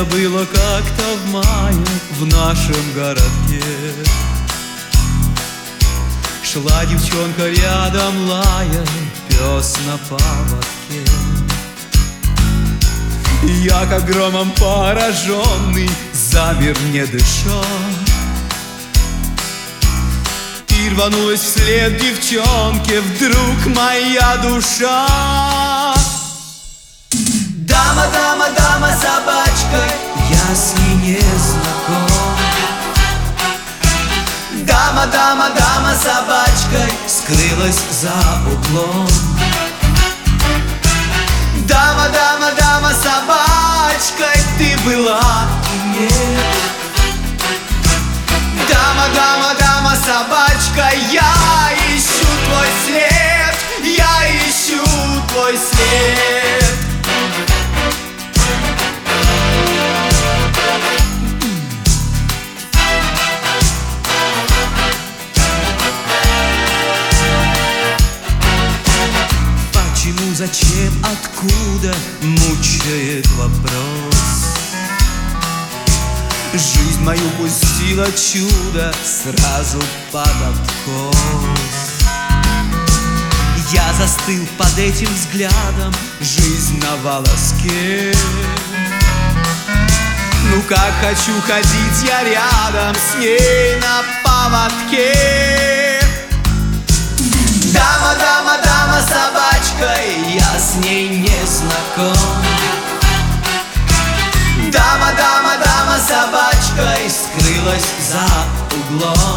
Это было как-то в мае в нашем городке. Шла девчонка рядом, лая, пес на поводке. Я, как громом пораженный, замер, не дыша, и рванулась вслед девчонке вдруг моя душа. Дама, дама, дама, собачка, я с ней не знаком. Дама, дама, дама, собачкой скрылась за углом. Дама, дама, дама, собачкой ты была и нет. Дама, дама, дама, собачка, я ищу твой след, я ищу твой след. Почему, зачем, откуда, мучает вопрос. Жизнь мою пустила чудо сразу под откос. Я застыл под этим взглядом, жизнь на волоске. Ну как хочу ходить я рядом с ней на поводке. Дама, дама, дама, собачкой, я с ней не знаком. Дама, дама, дама, собачкой скрылась за углом.